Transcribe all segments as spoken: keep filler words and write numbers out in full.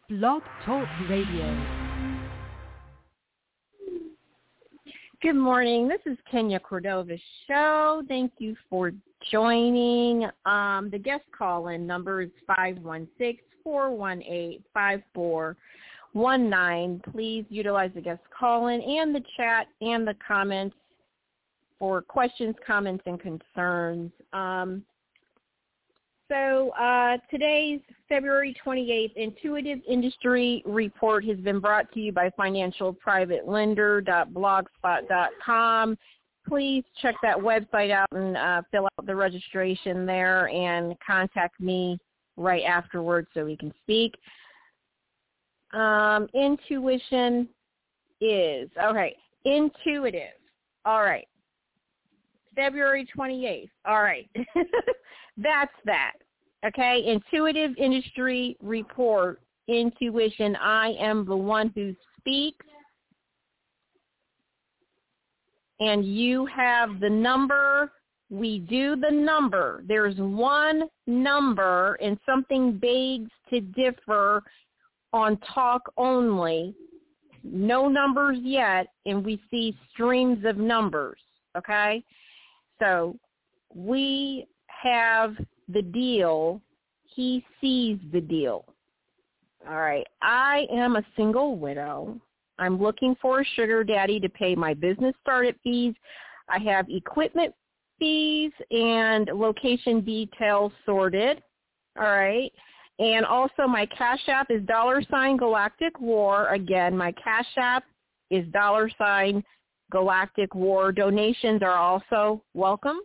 Blog Talk Radio. Good morning. This is Kenya Cordova Show. Thank you for joining. Um, the guest call-in number is five one six, four one eight, five four one nine. Please utilize the guest call-in and the chat and the comments for questions, comments, and concerns. Um, so uh, today's February twenty-eighth Intuitive Industry Report has been brought to you by financial private lender dot blogspot dot com. Please check that website out and uh, fill out the registration there and contact me right afterwards so we can speak. Um, intuition is, okay, intuitive. All right. February twenty-eighth. All right. That's that. Okay. Intuitive Industry Report. Intuition. I am the one who speaks. And you have the number. We do the number. There's one number, and something begs to differ on talk only. No numbers yet, and we see streams of numbers. Okay? So we have the deal. He sees the deal. All right. I am a single widow. I'm looking for a sugar daddy to pay my business startup fees. I have equipment fees and location details sorted. All right. And also my Cash App is dollar sign Galactic War. Again, my Cash App is dollar sign Galactic War. Donations are also welcome.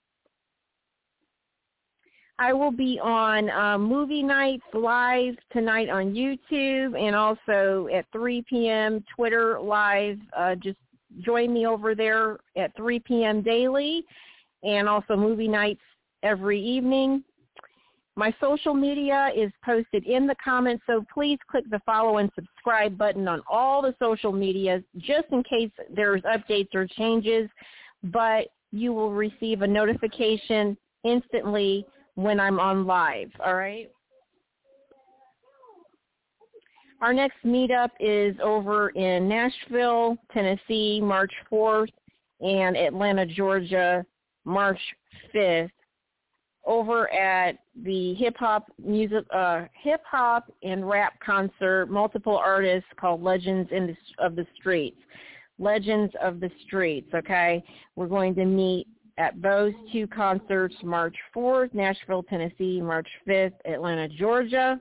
I will be on uh, movie nights live tonight on YouTube and also at three p.m. Twitter live. Uh, just join me over there at three p.m. daily, and also movie nights every evening. My social media is posted in the comments, so please click the follow and subscribe button on all the social medias just in case there's updates or changes, but you will receive a notification instantly when I'm on live, all right? Our next meetup is over in Nashville, Tennessee, March fourth, and Atlanta, Georgia, March fifth. Over at the hip hop music, uh, hip hop and rap concert, multiple artists called Legends in the, of the Streets. Legends of the Streets. Okay, we're going to meet at those two concerts, March fourth, Nashville, Tennessee, March fifth, Atlanta, Georgia.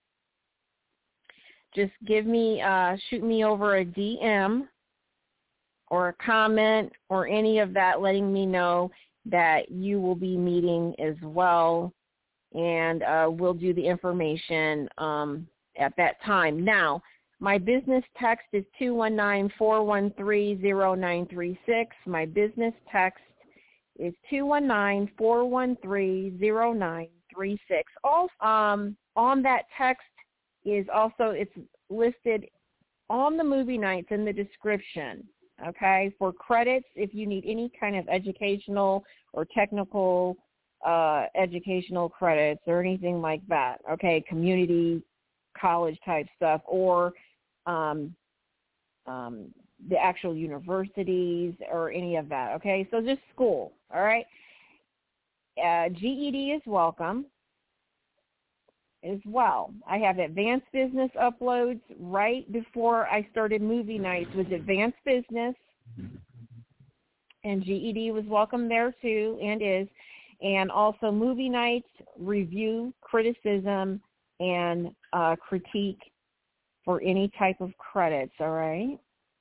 Just give me, uh, shoot me over a D M or a comment or any of that, letting me know that you will be meeting as well, and uh, we'll do the information um, at that time. Now, my business text is two one nine, four one three, zero nine three six. My business text is two one nine, four one three, zero nine three six. Also, um, on that text is also, it's listed on the movie nights in the description. Okay, for credits, if you need any kind of educational or technical uh, educational credits or anything like that, okay, community college type stuff, or um, um, the actual universities or any of that, okay, so just school, all right. Uh, G E D is welcome as well. I have advanced business uploads right before I started movie nights was advanced business, and G E D was welcome there too, and is, and also movie nights, review, criticism, and uh, critique for any type of credits, all right?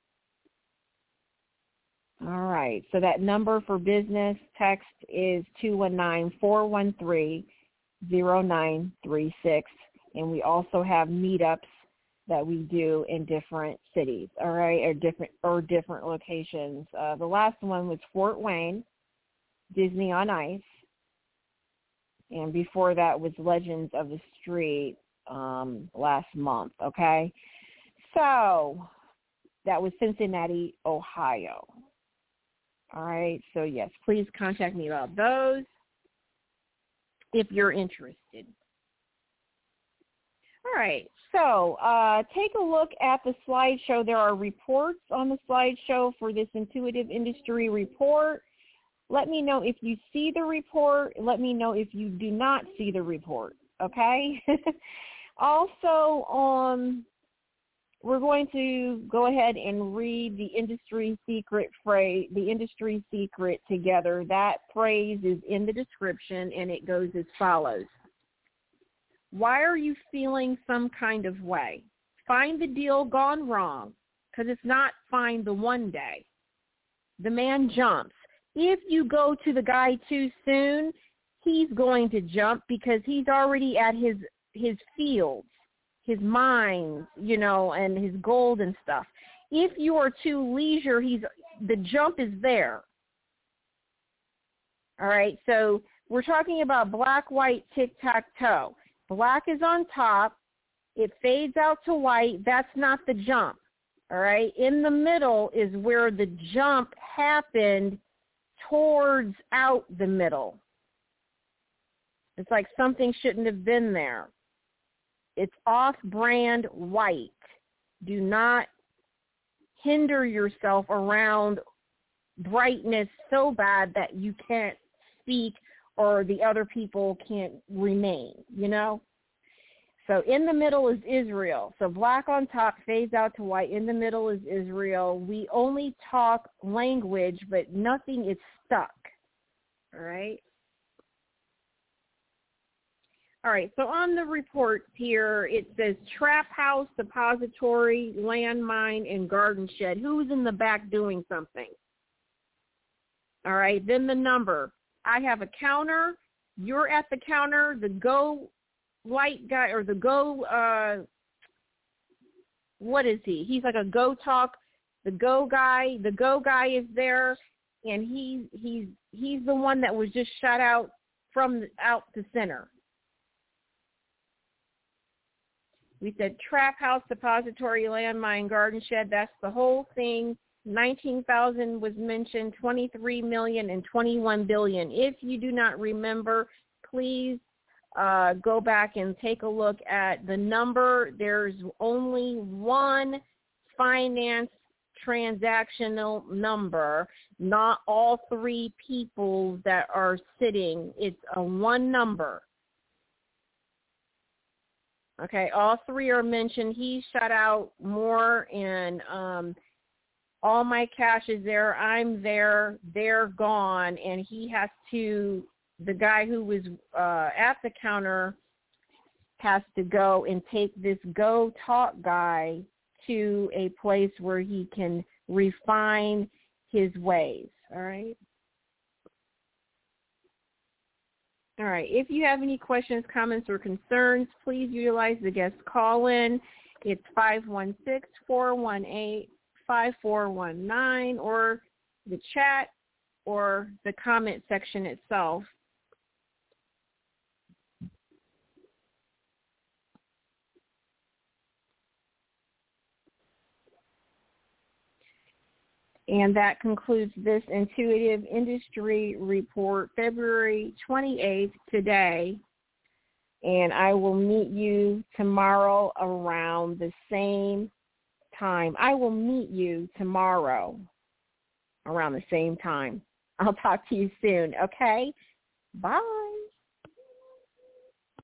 All right, so that number for business text is two one nine, four one three, zero nine three six, and we also have meetups that we do in different cities, all right, or different or different locations. Uh, the last one was Fort Wayne, Disney on Ice, and before that was Legends of the Street um, last month, okay? So that was Cincinnati, Ohio. All right, so yes, please contact me about those if you're interested. All right. So uh, take a look at the slideshow. There are reports on the slideshow for this Intuitive Industry Report. Let me know if you see the report. Let me know if you do not see the report, okay? Also, um, we're going to go ahead and read the industry secret phrase, the industry secret together. That phrase is in the description, and it goes as follows. Why are you feeling some kind of way? Find the deal gone wrong, because it's not find the one day. The man jumps. If you go to the guy too soon, he's going to jump because he's already at his his fields, his mines, you know, and his gold and stuff. If you are too leisure, he's the jump is there. All right, so we're talking about black, white, tic-tac-toe. Black is on top. It fades out to white. That's not the jump. All right, in the middle is where the jump happened towards out the middle. It's like something shouldn't have been there. It's off-brand white. Do not hinder yourself around brightness so bad that you can't speak or the other people can't remain, you know? So in the middle is Israel. So black on top fades out to white. In the middle is Israel. We only talk language, but nothing is stuck, all right? All right, so on the report here, it says trap house, depository, landmine, and garden shed. Who's in the back doing something? All right, then the number. I have a counter. You're at the counter. The go light guy or the go, uh, what is he? He's like a go talk. The go guy. The go guy is there, and he's he's he's the one that was just shot out from the, out the center. We said trap house, depository, landmine, garden shed. That's the whole thing. nineteen thousand was mentioned, twenty-three million and twenty-one billion. If you do not remember, please uh, go back and take a look at the number. There's only one finance transactional number, not all three people that are sitting. It's a one number. Okay, all three are mentioned. He shot out more, and um, all my cash is there. I'm there. They're gone, and he has to, the guy who was uh, at the counter has to go and take this go talk guy to a place where he can refine his ways, all right? All right. If you have any questions, comments, or concerns, please utilize the guest call-in. It's five one six, four one eight, five four one nine or the chat or the comment section itself. And that concludes this Intuitive Industry Report, February twenty-eighth, today. And I will meet you tomorrow around the same time. I will meet you tomorrow around the same time. I'll talk to you soon, okay? Bye.